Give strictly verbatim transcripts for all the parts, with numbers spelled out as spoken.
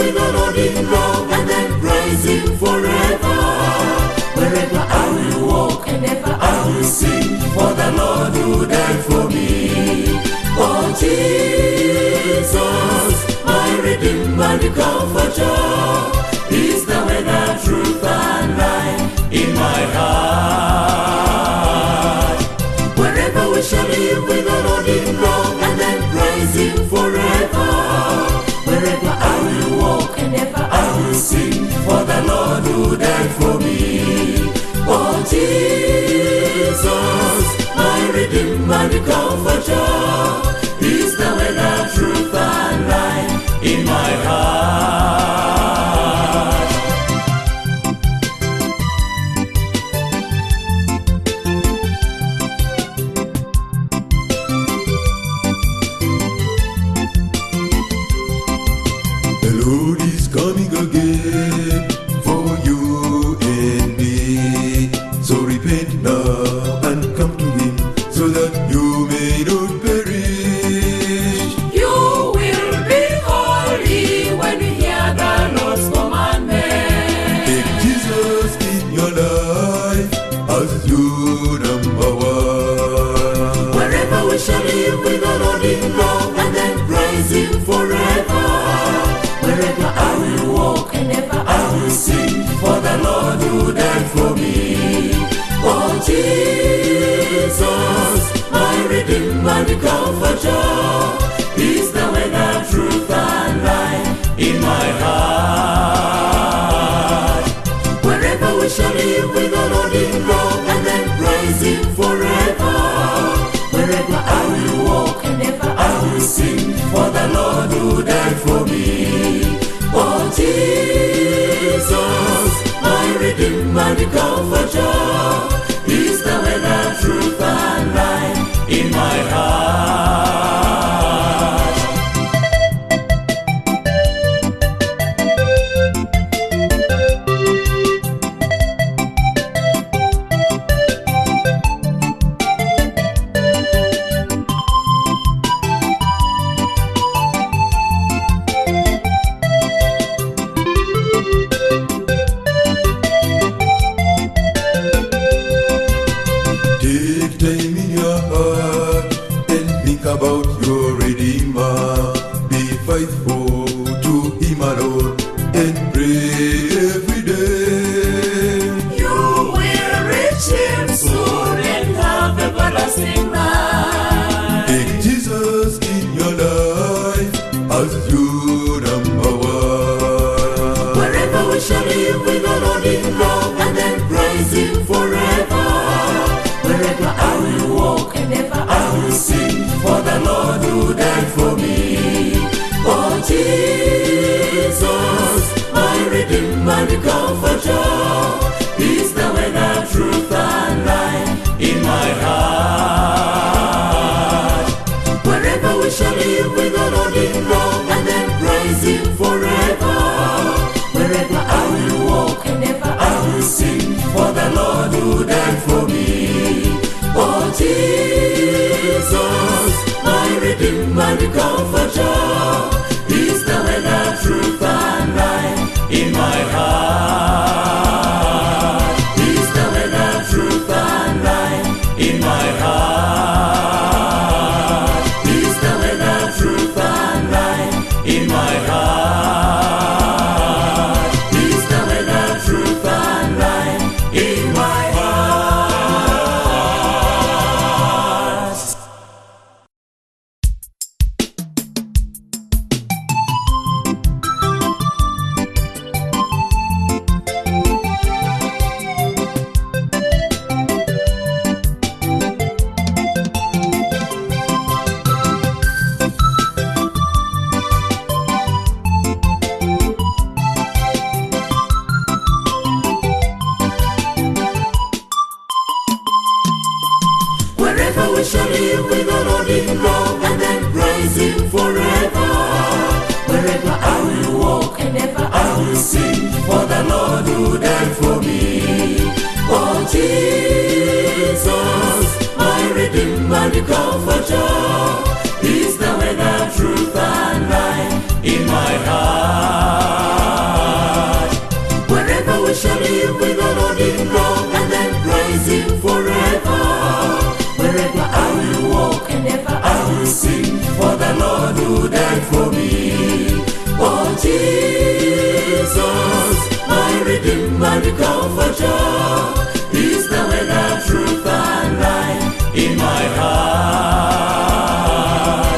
with the Lord in love and then praise Him forever. Wherever I will walk and ever I will sing, for the Lord who died for me. Oh Jesus, my Redeemer, the Comforter, is the way, the truth and life in my heart. Wherever we shall live with the Lord in love and then praise Him forever. Wherever I will walk and ever I will sing, for the Lord who died for me. Oh Jesus, my Redeemer, the Comforter, is the way, the truth and life in my heart. The Lord is coming again for you and me. So repent now and come to Him, so that you may not perish. You will be holy when you hear the Lord's commandment. Take Jesus in your life as your number one. Wherever we shall live with the Lord in love and then praise Him forever. Wherever I will walk and ever I will sing, for the Lord who died for me. Oh Jesus, my Redeemer, the Comforter, is the way, the truth and life in my heart. Wherever we shall live with the Lord in love and then praise Him forever. Wherever I will walk and ever I will sing, for the Lord who died for me. Oh Jesus, my Redeemer, the Comforter, is the way, the truth and life in my heart. Take time in your heart and think about your Redeemer. Be faithful to Him alone and pray every day. You will reach Him soon and have everlasting life. Take Jesus in your life as your number one. Wherever we shall live with the Lord in love and then praise Him forever. Wherever I will walk and ever I will sing, for the Lord who died for me. Oh Jesus, my Redeemer, the Comforter, is the way, the truth and life in my heart. Wherever we shall live with the Lord in love and then praise Him forever. Wherever I will walk and ever I will sing, for the Lord who died for me. Oh Jesus, my Redeemer, the Comforter, is the way, the truth and life in my heart. Is the way, the truth and life in my heart. Is the way, the truth and life in my heart. Is the way, the truth and life in my heart. Redeemer, the Comforter. He's the way, the truth, and life in my heart.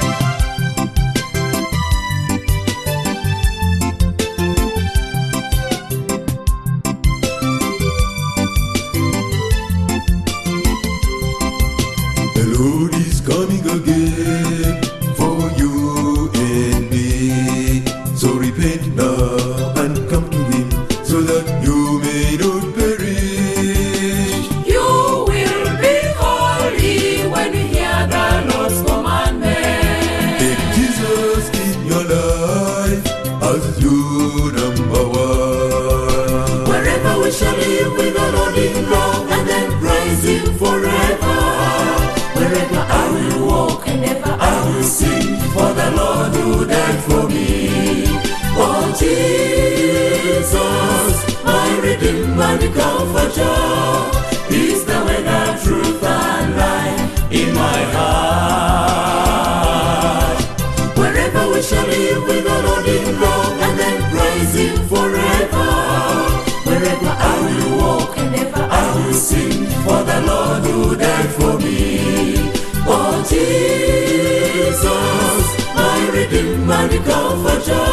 The Lord is coming again for you and me. So repent now and come to Him, so that you may not perish. You will be holy when you hear the Lord's commandment. Take Jesus in your life as your number one. Wherever we shall live with the Lord in love and then praise Him forever. Wherever I will walk and ever I will sing, for the Lord who died for me. Oh Jesus, my Redeemer, the Comforter. He's the way, the truth, and life in my heart. Wherever we shall live with the Lord in love and then praise Him forever. Wherever I will walk and ever I will sing, for the Lord who died for me. Oh Jesus, my Redeemer, the Comforter.